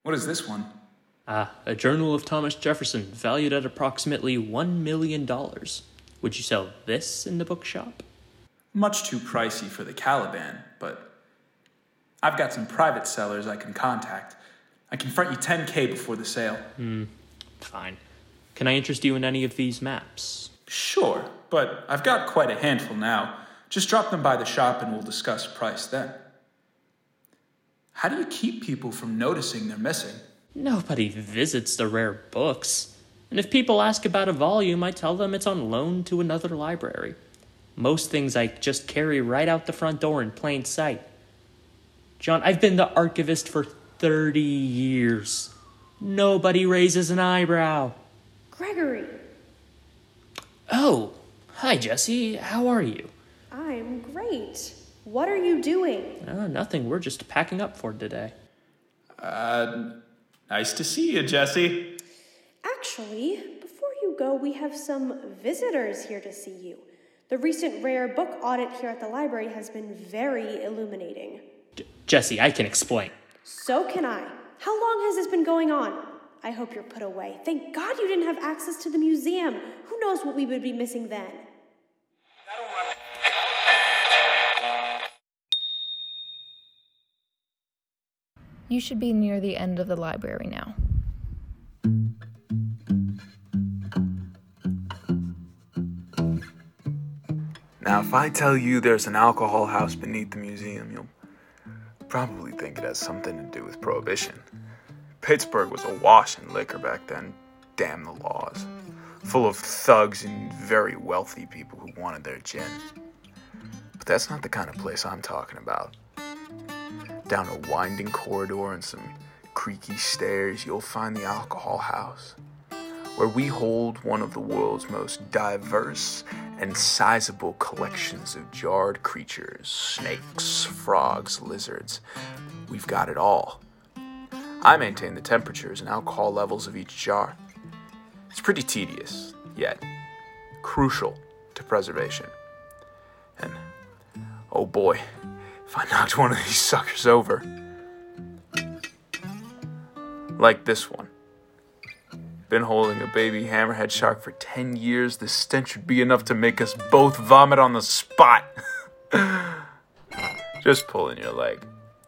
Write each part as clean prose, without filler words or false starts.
What is this one? A journal of Thomas Jefferson, valued at approximately $1 million. Would you sell this in the bookshop? Much too pricey for the Caliban, but I've got some private sellers I can contact. I can front you $10K before the sale. Fine. Can I interest you in any of these maps? Sure, but I've got quite a handful now. Just drop them by the shop and we'll discuss price then. How do you keep people from noticing they're missing? Nobody visits the rare books. And if people ask about a volume, I tell them it's on loan to another library. Most things I just carry right out the front door in plain sight. John, I've been the archivist for 30 years. Nobody raises an eyebrow. Gregory. Oh, hi, Jesse. How are you? I'm great. What are you doing? Nothing. We're just packing up for today. Nice to see you, Jesse. Actually, before you go, we have some visitors here to see you. The recent rare book audit here at the library has been very illuminating. Jesse, I can explain. So can I. How long has this been going on? I hope you're put away. Thank God you didn't have access to the museum. Who knows what we would be missing then? You should be near the end of the library now. Now, if I tell you there's an alcohol house beneath the museum, you'll probably think it has something to do with Prohibition. Pittsburgh was awash in liquor back then. Damn the laws. Full of thugs and very wealthy people who wanted their gin. But that's not the kind of place I'm talking about. Down a winding corridor and some creaky stairs, you'll find the alcohol house, where we hold one of the world's most diverse and sizable collections of jarred creatures, snakes, frogs, lizards. We've got it all. I maintain the temperatures and alcohol levels of each jar. It's pretty tedious, yet crucial to preservation. And, oh boy, if I knocked one of these suckers over, like this one. Been holding a baby hammerhead shark for 10 years. The stench would be enough to make us both vomit on the spot. Just pulling your leg.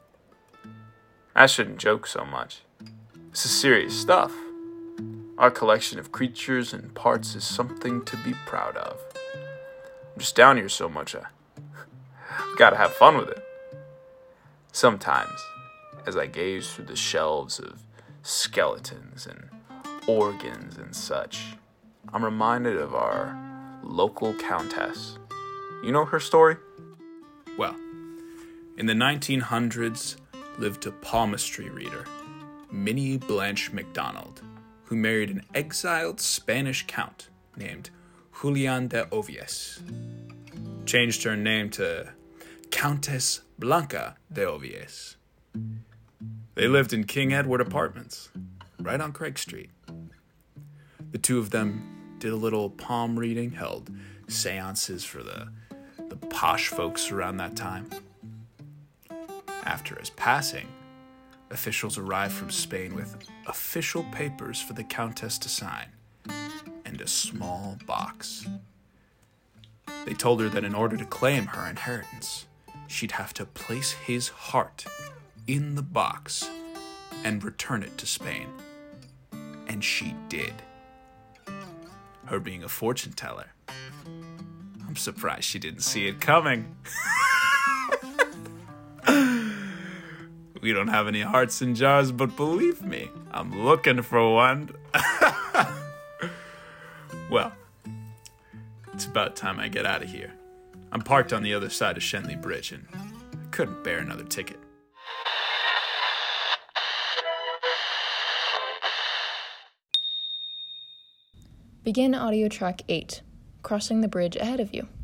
I shouldn't joke so much. This is serious stuff. Our collection of creatures and parts is something to be proud of. I'm just down here so much, I've gotta have fun with it. Sometimes, as I gaze through the shelves of skeletons and organs and such, I'm reminded of our local countess. You know her story? Well, in the 1900s lived a palmistry reader, Minnie Blanche MacDonald, who married an exiled Spanish count named Julian de Ovies. Changed her name to Countess Blanca de Ovies. They lived in King Edward Apartments, right on Craig Street. The two of them did a little palm reading, held seances for the posh folks around that time. After his passing, officials arrived from Spain with official papers for the Countess to sign and a small box. They told her that in order to claim her inheritance, she'd have to place his heart in the box and return it to Spain. And she did. Her being a fortune teller, I'm surprised she didn't see it coming. We don't have any hearts in jars, but believe me, I'm looking for one. Well, it's about time I get out of here. I'm parked on the other side of Shenley Bridge, and I couldn't bear another ticket. Begin audio track 8, Crossing the Bridge Ahead of You.